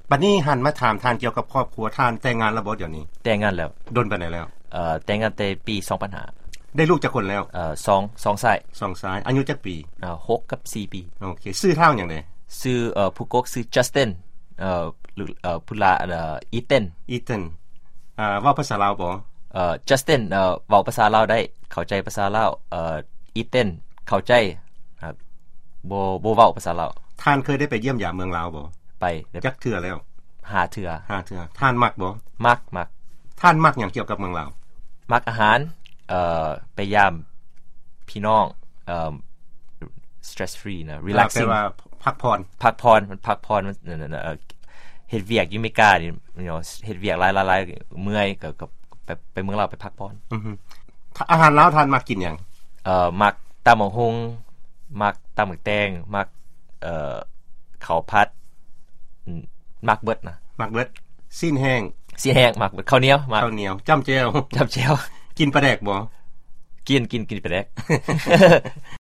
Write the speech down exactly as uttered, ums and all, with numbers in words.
บัดนี้หันมาถามทานเกี่ยวกับครอบครัวทานแต่งงานแล้วบ่เดี๋ยวนี้แต่งงานแล้วดนปานใดแล้วเอ่อแต่งงานแต่ปีสองพันห้าได้ลูกจักคนแล้วเอ่อสอง สองชายสองชายอายุจักปีเอ่อหกกับสี่ปีโอเคชื่อเท่าหยังไดชื่อเอ่อผู้กกชื่อ Justin เอ่อหรือเอ่อผู้ลาเอ่อ Ethan Ethan อ่าเว้าภาษาลาวบ่เอ่อ Justin เอ่อเว้าภาษาลาวได้เข้าใจภาษาลาวเอ่อ Ethan เข้าใจครับบ่บ่เว้าภาษาลาวท่านเคยได้ไปเยี่ยมยามเมืองลาวบ่ไปจักเทื่อแล้วห้าเทื่อห้าเทื่อท่านมักบ่มักมักท่านมักหยังเกี่ยวกับเมืองลาวมักอาหารเอ่อไปยามพี่น้องเอ่อ stress free นะ relaxing แปลว่าพักผ่อนพักผ่อนมันพักผ่อนมันเอ่อเฮ็ดเวียกอยู่อเมริกานี่ you know เฮ็ดเวียกหลายๆๆเมื่อยก็ก็ไปไปเมืองลาวไปพักผ่อนอือฮึอาหารลาวท่านมักกินหยังเอ่อมักตำบักหุ่งมักตำบักแตงมักเอ่อข้าวผัดอืมมักเบิดนะมักเบิดซีนแห้งซีนแห้งมักเบิดข้าวเหนียวมักข้าวเหนียวจ้ำแจ่วจ้ำแจ่วกินปลาแดกบ่กินกินกินปลาแดก